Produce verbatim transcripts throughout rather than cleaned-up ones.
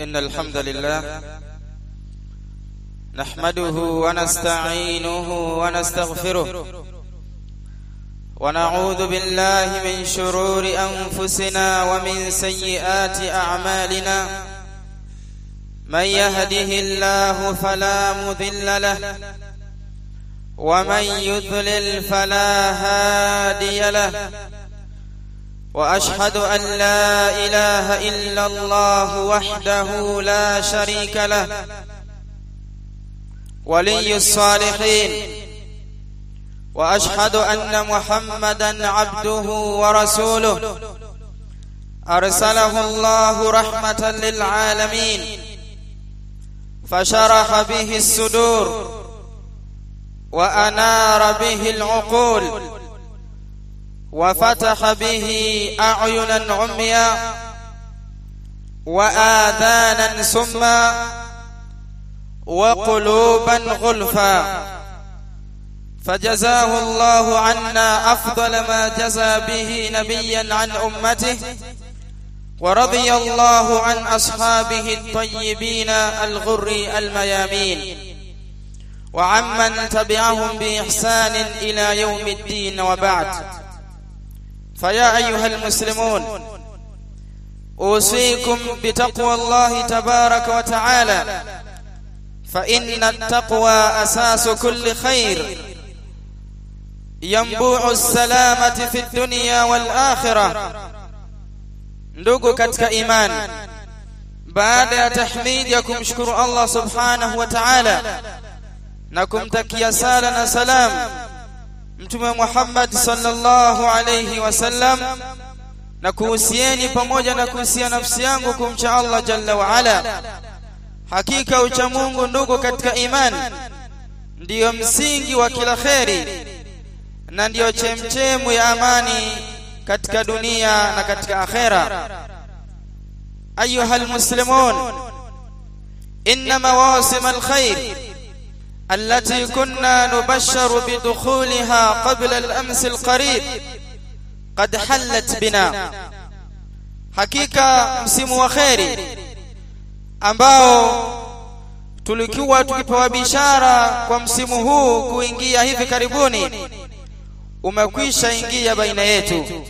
إن الحمد لله نحمده ونستعينه ونستغفره ونعوذ بالله من شرور أنفسنا ومن سيئات أعمالنا من يهده الله فلا مضل له ومن يضلل فلا هادي له وأشهد أن لا إله إلا الله وحده لا شريك له ولي الصالحين وأشهد أن محمدا عبده ورسوله أرسله الله رحمة للعالمين فشرح به الصدور وأنار به العقول وفتح به أعينا عميا وآذانا سما وقلوبا غلفا فجزاه الله عنا أفضل ما جزى به نبيا عن أمته ورضي الله عن أصحابه الطيبين الغر الميامين وعمن تبعهم بإحسان إلى يوم الدين وبعد. فيا أيها المسلمون أوصيكم بتقوى الله تبارك وتعالى فإن التقوى أساس كل خير ينبوع السلامة في الدنيا والآخرة. ndugu katika imani, baada ya tahmid ya kumshukuru Allah subhanahu wa ta'ala na kumtakia sala na salam Mtume Muhammad sallallahu alayhi wasallam, na kuhusieni pamoja na kuhusia nafsi yangu kumcha Allah jalla wa ala. Hakika ucha Mungu ndugu katika imani ndiyo msingi wa kila kheri na ndiyo chemchemu ya amani katika dunia na katika akhera. Ayuha almuslimun, inna mawasim alkhair التي كنا نبشر بدخولها قبل الأمس القريب قد حلت بنا. hakika msimu wa kheri ambao tulikuwa tukipewa bishara kwa msimu huu kuingia hivi karibuni umekwisha ingia baina yetu.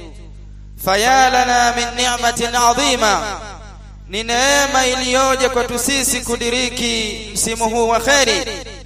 fayalana min ni'matin adhima, ni neema iliyoje kwetu sisi kudiriki msimu huu wa kheri.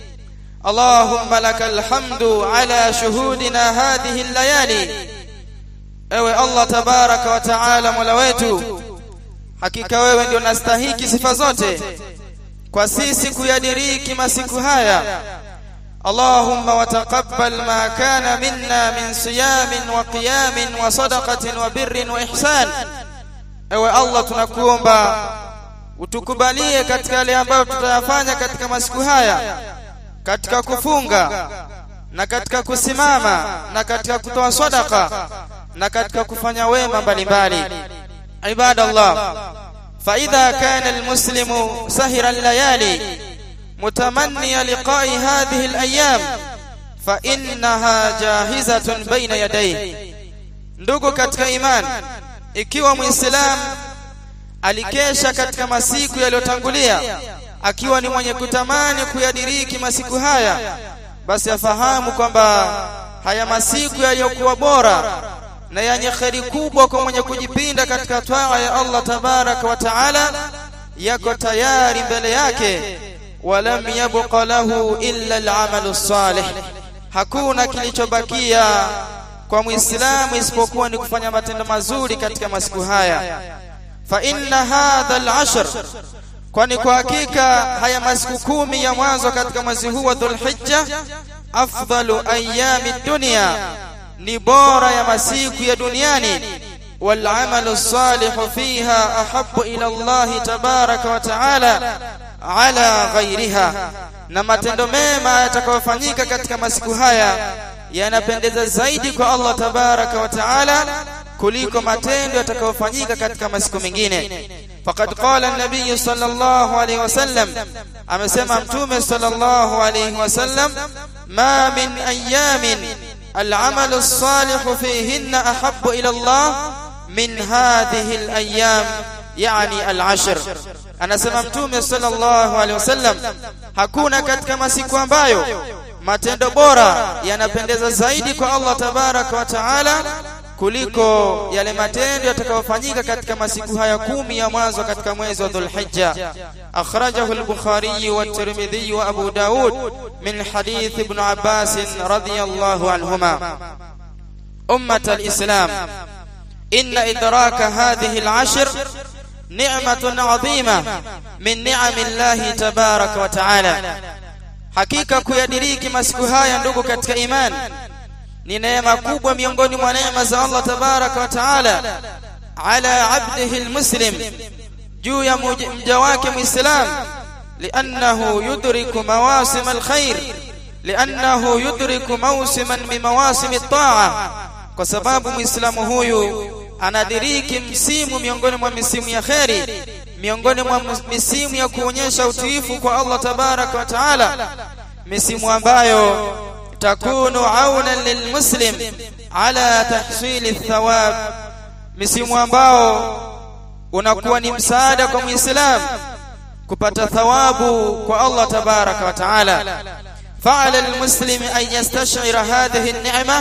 Allahumma lakal hamdu ala shuhudina hadhihi allayali. Ewe Allah tabaraka wa taala, Mola wetu, hakika wewe ndio unastahili sifa zote kwa sisi kuyadiriki masiku haya. Allahumma wataqabbal ma kana minna min siyamin wa qiyamin wa sadaqatin wa birrin wa ihsan. Ewe Allah, tunakuomba utukubalie katika yale ambayo tutayafanya katika masiku haya, katika kufunga na katika kusimama na katika kutoa sadaqa na katika kufanya wema mbalimbali. Ibadallah, fa idha kana almuslimu sahira allayali mutamanniya liqa'i hadhihi alayam fa innaha jahizatun baina yadayhi. Ndugu katika imani, ikiwa muislam alikesha katika masiku yaliyotangulia akiwa ni mwenye kutamani kuyadiriki masiku haya, basi afahamu kwamba haya masiku yaliyokuwa bora na yenye kheri kubwa kwa mwenye kujipinda katika taa ya Allah tabaraka wa taala yako tayari mbele yake. walam yabqa lahu illa al-amalu salih, hakuna kilichobakia kwa muislamu isipokuwa ni kufanya matendo mazuri katika masiku haya. fa inna hadha al-ashr, kwani kwa hakika haya masiku kumi ya mwanzo katika mwezi huu wa Dhulhijja afdalu ayami dunya, ni bora ya masiku ya duniani. wal amalu salihu fiha ahabbu ila Allah tabaraka wa taala ala ghayriha, na matendo mema yatakayofanyika katika masiku haya yanapendeza zaidi kwa Allah tabaraka wa taala kuliko matendo yatakayofanyika katika masiku mengine. faqad qala an-nabiy sallallahu alayhi wasallam, amesema Mtume sallallahu alayhi wasallam, ma min ayamin al-amalu as-salihu fihinna ahabbu ila Allah min hadhihi al-ayyam yani al-ashr. Anasema Mtume sallallahu alaihi wasallam, hakuna katika masiku ambayo matendo bora yanapendeza zaidi kwa Allah tabaraka wa taala kuliko yale matendo yatakayofanyika katika masiku haya kumi ya mwanzo katika mwezi wa Dhulhijja. Akhrajahu al-Bukhari wa Tirmidhi wa Abu Daud min hadith Ibn Abbas radiyallahu anhuma. Ummat al-Islam, inna idraka hadhihi al-ashr ni'matun 'azima min ni'ami Allah tabaraka wa ta'ala. Hakika kuyadiriki masiku haya ndugu katika imani ni neema kubwa miongoni mwa neema za Allah tabaraka wa taala ala abdihi almuslim, juu ya mja wake muislam, li'annahu yudriku mawasim alkhair, li'annahu yudriku mawsiman min mawasim at-ta'a, kwa sababu muislamu huyu anadiriki msimu miongoni mwa misimu ya khairi, miongoni mwa misimu ya kuonyesha utiifu kwa Allah tabaraka wa taala, misimu ambayo takunu aunan lilmuslim ala tahsili thawab, misimu ambao unakuwa ni msaada kwa muislam kupata thawabu kwa Allah tabaraka wa taala. Fa'ala almuslim an yastash'ira hadhihi an-ni'ma,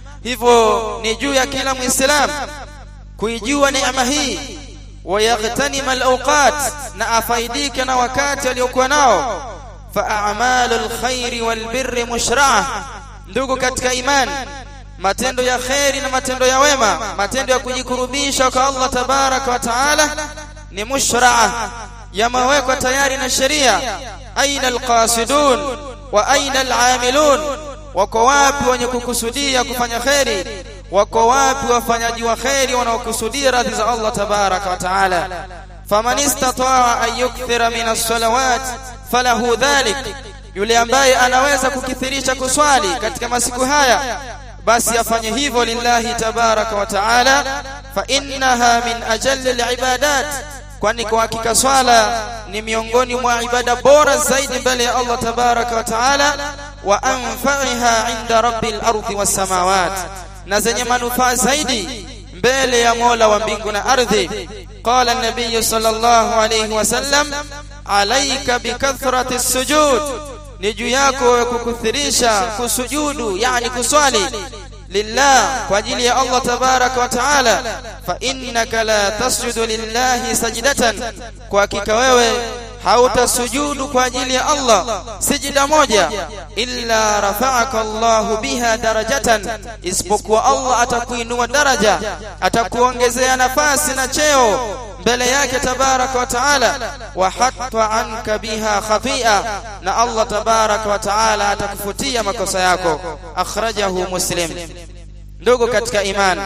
hivyo ni juu ya kila muislam kuijua neema hii, ويغتنم الأوقات, na afaidike na wakati aliokuwa nao. Fa'amalul khairi wal birri mushra'ah, ndugu katika imani, matendo ya khairi na matendo ya wema, matendo ya kujikurubisha kwa Allah tabaraka wa taala ni mushra'ah, yamewekwa tayari na sheria. Aina alqasidun wa aina al'amilun, wako wapi wenye kukusudia kufanya khairi, wako wapi wafanyaji wa khairi wanaokusudia radhi za Allah tabaraka wa taala. Faman istata'a an yukthira min as-salawat falahu dhalik, yule ambaye anaweza kukithirisha kuswali katika masiku haya basi afanye hivyo lillahi tabaraka wa taala. Fa innaha min ajalli al-ibadat, kwani kwa hakika swala ni miongoni mwa ibada bora zaidi mbele ya Allah tabaraka wa taala. Wa anfa'iha 'inda rabbil ardi was samawat, na zenye manufaa zaidi mbele ya Mola wa mbingu na ardhi. Qala an-nabiy sallallahu alayhi wasallam, alayka bikathrati as-sujud, ni juu yako kukuthirisha kusujudu, yani kuswali lillah, kwa ajili ya Allah tabaraka wa taala. Fa innaka la tasjudu lillahi sajdatan, kwa hakika wewe hautasujudu kwa ajili ya Allah sijida moja, illa rafa'aka Allahu biha darajatan, isipokuwa Allah atakuinua daraja, atakuongezea nafasi na cheo mbele yake tabaraka wa taala. Wa hatta anka biha khafi'a, na Allah tabaraka wa taala atakufutia makosa yako. Akhrajahu Muslim. Ndugu katika imani,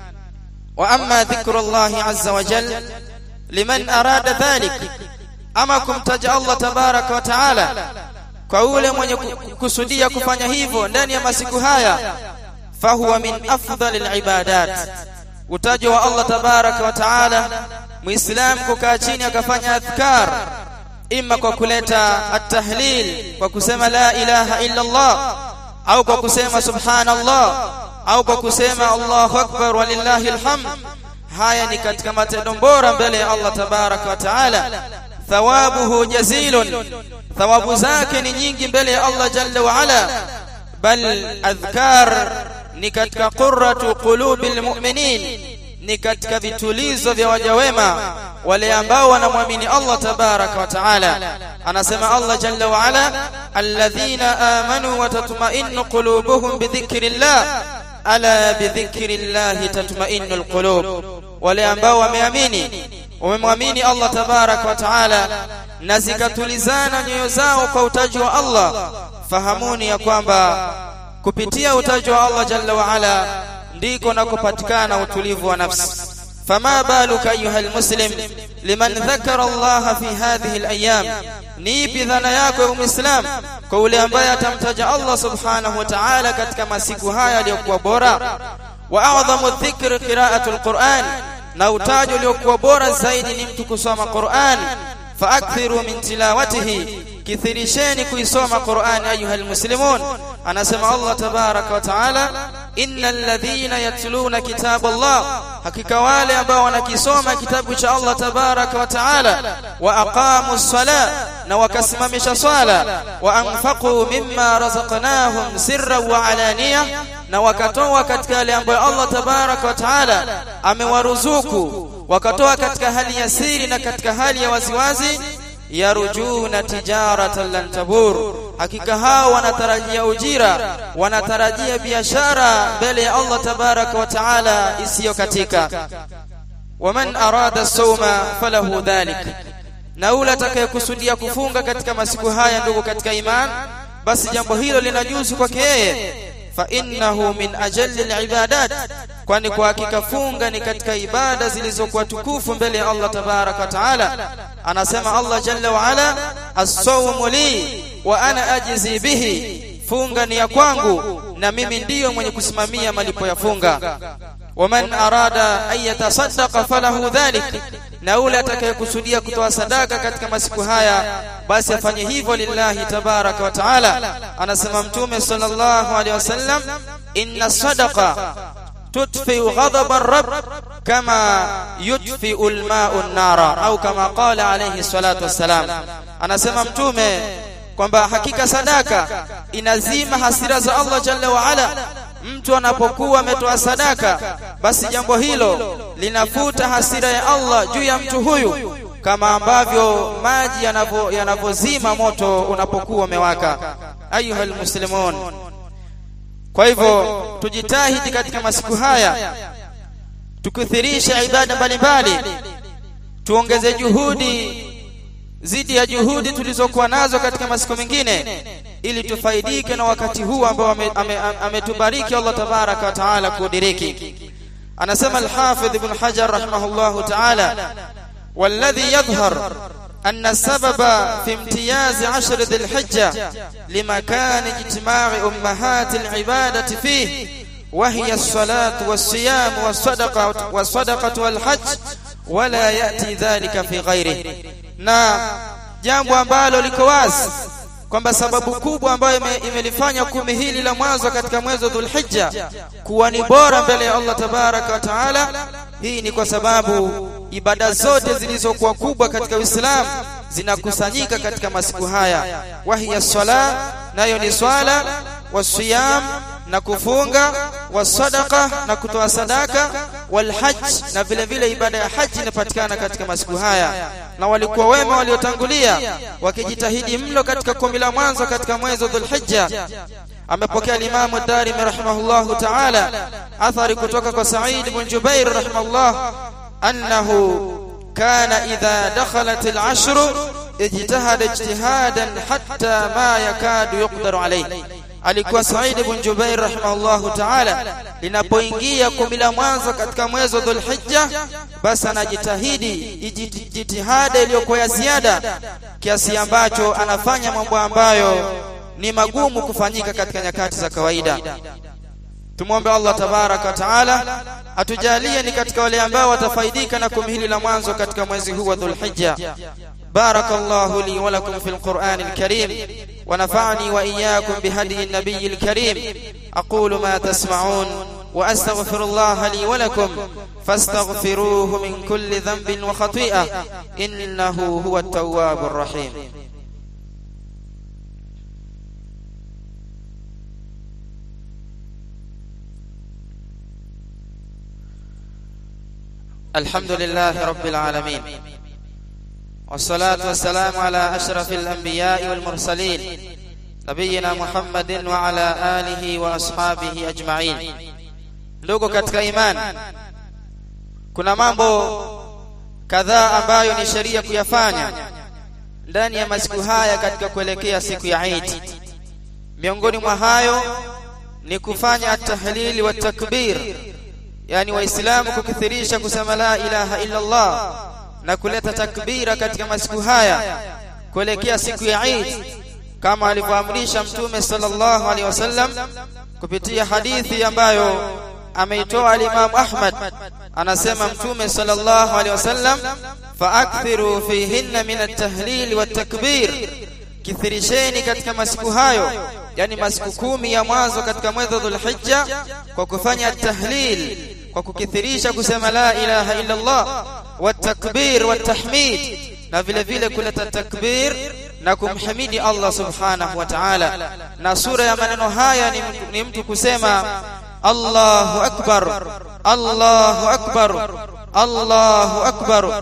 wa amma dhikrullahi azza wa jalla liman arada dhalik, ama kumtaja Allah tabaraka wa taala kwa yule mwenye kusudia kufanya hivyo ndani ya masiku haya, fahuwa min afdhalil ibadat. Utajo wa Allah tabaraka wa taala, muislam kukaa chini akafanya adhkar, imma kwa kuleta at-tahlil kwa kusema la ilaha illa Allah, au kwa kusema subhanallah, au kwa kusema Allahu akbar walillahi alhamd. Haya ni katika matendo bora mbele ya Allah tabaraka wa taala. Thawabuhu jazilun, thawabu zake ni nyingi mbele ya Allah jalla wa ala. Bal adhkar ni katika qurratu qulubil mu'minin, ni katika vitulizo vya waja wema wale ambao wanamwamini Allah tabaraka wa taala. Anasema Allah jalla wa ala, alladhina amanu wa tatma'innu qulubuhum bi dhikrillah, ala bi dhikrillah tatma'innul qulub, wale ambao wameamini, wamemwamini Allah tabaraka wa taala na zikatulizana nyoyo zao kwa utaji wa Allah. Fahamuni ya kwamba kupitia utaji wa Allah jalla wa ala ndiko nakopatikana utulivu wa nafsi. Fama baluka ayuha almuslim liman dhakara Allah fi hadhihi alayam, ni bidhana yako ya muislam kwa yule ambaye atamtaja Allah subhanahu wa ta'ala katika masiku haya yaliyokuwa bora. Wa a'dhamu dhikri qira'atul Qur'an, na utajo uliokuwa bora zaidi ni mtu kusoma Qur'an. Fa akthiru min tilawatihi, kithirisheni kuisoma Qur'an ayuha almuslimun. Anasema Allah tabaraka wa ta'ala, innal ladhina yatluna kitab Allah, hakika wale ambao wanakisoma kitabu cha Allah tabaraka wa taala, wa aqamus salat, na wakasimamisha swala, wa anfaqu mimma razaqnahum sirran wa alaniya, na wakatoa katika yale ambayo Allah tabaraka wa taala amewaruzuku, wakatoa katika hali ya siri na katika hali ya waziwazi, yarujuna tijaratan lan tabur, hakika hao wanatarajia ujira, wanatarajia biashara mbele ya Allah tabaraka wa taala isiyokatika. Waman arada as-sawma falahu dhalik, na yule atakayekusudia kufunga katika masiku haya, ndugu katika iman, basi jambo hilo linajuzu kwake yeye. Fa innahu min ajalli al-ibadat, kwani kwa hakika funga ni katika ibada zilizokuwa tukufu mbele ya Allah tabaraka wa taala. Anasema Allah jalla wa ala, as-sawmu li wa ana ajzi bihi, funga ni ya kwangu na mimi ndiyo mwenye kusimamia malipo ya funga. Waman arada an yatasaddaqa falahu dhalik, na yule atakayekusudia kutoa sadaka katika masiku haya, basi afanye hivyo lillahi tabaraka wa taala. Anasema Mtume sallallahu alaihi wasallam, inna sadaqa tutfi ghadaba ar-rabb kama yutfi al-ma'u an-nara, au kama qala alayhi salatu wassalam. Anasema Mtume kwamba hakika sadaka inazima hasira za Allah jalla wa ala. Mtu anapokuwa ametoa sadaka, basi jambo hilo linafuta hasira ya Allah juu ya mtu huyu, kama ambavyo maji yanavozima moto unapokuwa umewaka. Ayuhal muslimun, kwa hivyo tujitahidi katika masiku haya tukuthirisha ibada mbalimbali, tuongeze juhudi zidi ya juhudi tulizokuwa nazo katika masiku mengine, ili tufaidike na wakati huu ambao ametubariki Allah tabaraka wa taala kudiriki. Anasema al-Hafidh Ibn Hajar rahimahullahu taala, walladhi yadhhar anna sababa fi imtiyaz ashr dhil-hijja limakan ijtima'i ummahat al-ibadati fihi wa hiya as-salatu was-siyam was-sadaqah was-sadaqatu wal-hajj, wala yati dhalika fi ghayrihi. Na jambo ambalo liko wazi kwamba sababu kubwa ambayo imelifanya kumi hili la mwanzo katika mwezi wa Dhulhijja kuwa ni bora mbele ya Allah tabaraka wa taala, hii ni kwa sababu ibada zote zilizokuwa kubwa katika Uislamu zinakusanyika katika masiku haya. Wahiya swala, nayo ni swala, wasiyam, na kufunga, wasadaqa, na kutoa sadaka, walhajj, na vile vile ibada ya haji inapatikana katika masiku haya. Na walikuwa wema waliotangulia wakijitahidi mno katika kumi la mwanzo katika mwezi wa Dhulhijja. Amepokea Imam ad-Darimi rahimahullahu ta'ala athari kutoka kwa Sa'id ibn Jubair rahimahullah, annahu kana idha dakhalat al-ashr ijtahada ijtihadan hatta ma yakadu yuqdaru alayhi. Alikuwa Sa'id ibn Jubair rahimahullahu ta'ala, linapoingia kumi la mwanzo katika mwezi wa Dhulhijja, basi anajitahidi jitihada iliyokuwa ya ziada, kiasi ambacho anafanya mambo ambayo ni magumu kufanyika katika nyakati za kawaida. Tumuombe Allah tabaraka wa taala atujalie ni katika wale ambao watafaidika na kumi hili la mwanzo katika mwezi huu wa Dhulhijja. Barakallahu li wa lakum fil Qur'anil Karim, wa nafa'ani wa iyyakum bihadyi an-nabiyil karim. Aqulu ma tasma'un wa astaghfirullaha li wa lakum fastaghfiruhu min kulli dhanbin wa khati'ah, innahu huwat tawwabur rahim. Alhamdulillahi rabbil alamin, wassalatu wassalamu ala ashrafil anbiya'i wal mursalin, nabiyina Muhammadin wa ala alihi wa ashabihi ajma'in. Ndugu katika imani, kuna mambo kadhaa ambayo ni sheria kuyafanya ndani ya masiku haya katika kuelekea siku ya Eid. Miongoni mwa hayo ni kufanya at-tahlil wa takbir, yani waislamu kukithirisha kusema la ilaha illa Allah na kuleta takbira katika masiku haya kuelekea siku ya Eid, kama alivyoamrisha Mtume sallallahu alaihi wasallam kupitia hadithi ambayo ameitoa al-Imam Ahmad. Anasema Mtume sallallahu alaihi wasallam, faakthiru fihinna min at-tahlil wat-takbir, kithirisheni katika masiku hayo yani masiku kumi ya mwanzo katika mwezi wa Dhulhijja kwa kufanya tahlil, kwa kukithirisha kusema la ilaha illa Allah wa takbir wa tahmid, na vile vile kuleta takbir na kumhimidi Allah subhanahu wa ta'ala. Na sura ya maneno haya ni, ni mtu kusema Allahu akbar, Allahu akbar, Allahu akbar,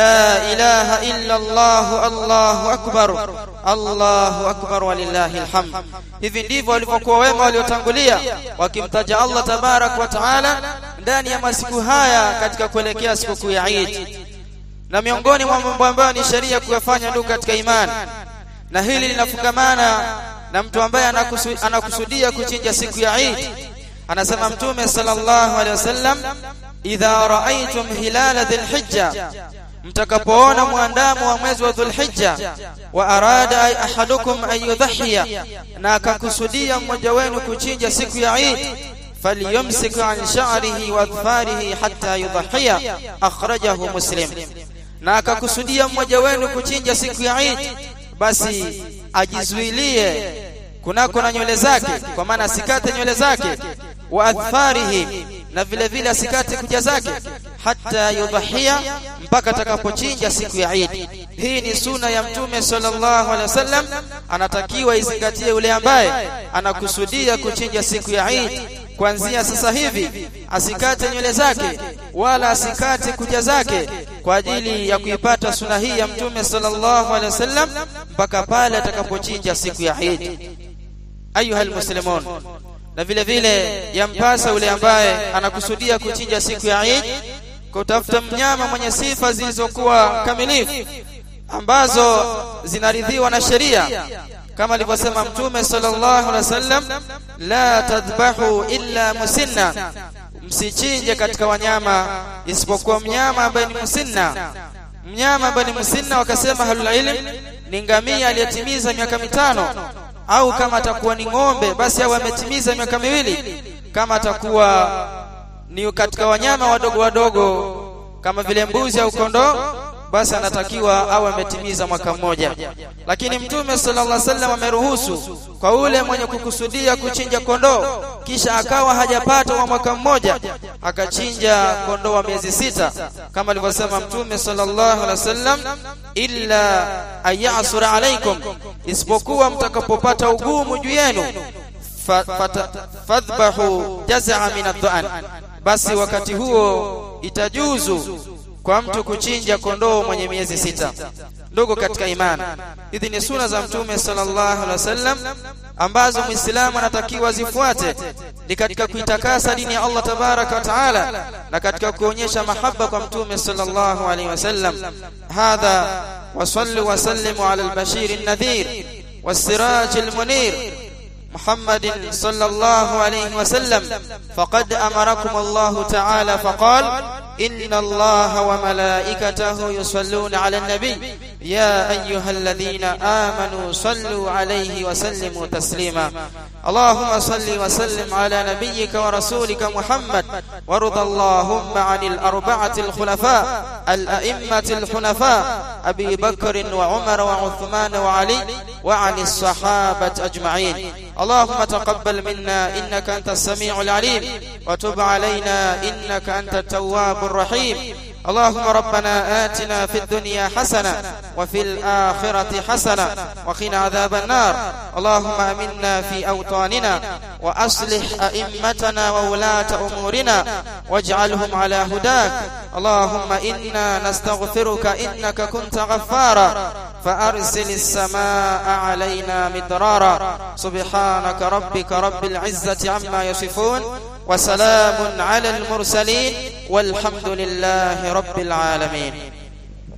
la ilaha illa Allah, Allahu akbar, Allahu akbar walillahi alhamd. Hivi ndivyo walivyokuwa wema waliotangulia wakimtaja Allah tabarak wa taala ndani ya masiku haya katika kuelekea siku ya Eid. Na miongoni mwa mambo ambayo ni sheria kuyafanya ndugu katika imani, na hili linafungamana na mtu ambaye anakusudia, anakusudia kuchinja siku ya Eid. Anasema Mtume sallallahu alaihi wasallam, idha raaitum hilala dhulhijja, mtakapoona muandamo wa mwezi wa Dhulhijja, wa arada ay ahadukum ay yudhiya, na akakusudia mmoja wenu kuchinja siku ya Eid, falyumsik an sha'rihi wa adfarihi hatta yudhiya, akhrajahu Muslim. Na akakusudia mmoja wenu kuchinja siku ya Eid, basi ajizuilie kunako na nywele zake, kwa maana asikate nywele zake, wa adfarihi, na vile vile asikate kucha zake, hatta yudhiya, mpaka atakapochinja siku ya Eid. Hii ni sunna ya Mtume sallallahu alaihi wasallam, anatakiwa izingatie yule ambaye anakusudia kuchinja siku ya Eid. Kuanzia sasa hivi asikate nywele zake wala asikate kucha zake kwa ajili ya kuipata sunna hii ya Mtume sallallahu alaihi wasallam mpaka pale atakapochinja siku ya Eid. Ayuha almuslimun, na vile vile yampasa yule ambaye anakusudia kuchinja siku ya Eid kutafuta mnyama mwenye sifa zilizokuwa kamilifu ambazo zinaridhiwa na sheria, kama alivyosema Mtume sallallahu alaihi wasallam, la tadhbahu illa musinna, msichinje katika wanyama isipokuwa mnyama ambaye ni musinna. Mnyama ambaye ni musinna, wakasema ahlul ilm, ni ngamia aliyetimiza miaka mitano, au kama atakuwa ni ng'ombe basi awe ametimiza miaka miwili. Kama atakuwa ni katika wanyama wadogo wadogo kama vile mbuzi au kondoo, basi anatakiwa awe ametimiza mwaka mmoja. Lakini Mtume sallallahu alaihi wasallam ameruhusu kwa ule mwenye kukusudia kuchinja kondoo kisha akawa hajapata wa mwaka mmoja, akachinja kondoo wa miezi sita, kama alivyosema Mtume sallallahu alaihi wasallam, illa ayasura alaikum, isipokuwa mtakapopata ugumu juu yenu, fadhbahu jaz'a min ad-du'an, basi wakati huo itajuzu kwa mtu kuchinja kondoo mwenye miezi sita. Ndugu katika imani, hizi ni sunna za Mtume sallallahu alaihi wasallam ambazo Muislamu anatakiwa zifuate, ni katika kuitakasa dini ya Allah tabaraka wa taala na katika kuonyesha mahaba kwa Mtume sallallahu alaihi wasallam. Hadha wa sallu wa sallimu ala al-bashir an-nadhir was-siraj al-munir محمد صلى الله عليه وسلم، فقد أمركم الله تعالى فقال إن الله وملائكته يصلون على النبي يا أيها الذين آمنوا صلوا عليه وسلموا تسليما. اللهم صل وسلم على نبيك ورسولك محمد، وارض اللهم عن الأربعة الخلفاء الأئمة الحنفاء أبي بكر وعمر وعثمان وعلي وعن الصحابة أجمعين. اللهم تقبل منا إنك أنت السميع العليم، وتب علينا إنك أنت التواب الرحيم. اللهم ربنا آتنا في الدنيا حسنة وفي الآخرة حسنة وقنا عذاب النار. اللهم آمنا في أوطاننا وأصلح أئمتنا وولاة أمورنا واجعلهم على هداك. اللهم إنا نستغفرك إنك كنت غفارا، فأرسل السماء علينا مدرارا. سبحانك ربك رب العزة عما يصفون، وسلام على المرسلين، والحمد لله رب العالمين.